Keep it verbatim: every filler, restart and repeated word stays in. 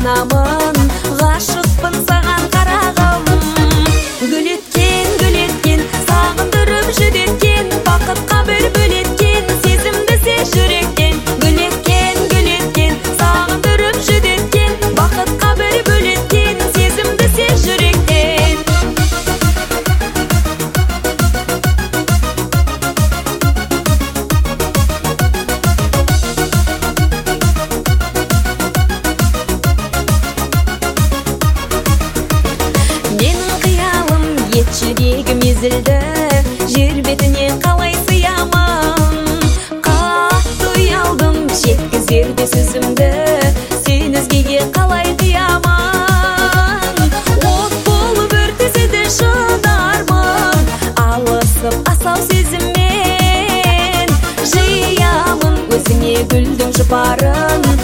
қуанамын, ғашықпын саған қарағым. Гүл еткен, гүл еткен, сағындырып жүдеткен, бақытқа бір бөлеткен, сезімді сез жүректен. Гүл еткен, гүл еткен, сағындырып жүдеткен, бақытқа бір бөлеткен, сезімді сез жүректен. Менің қиялым ет жүрегім езілді, жер бетіне қалай сыямын. Қатты ұялдым жеткізерде сөзімді, сен өзгеге қалай қиямын. От болып өртеседі шыдармын, алысып асау сезіммен. Жиямын өзіңе гүлдің жұпарын,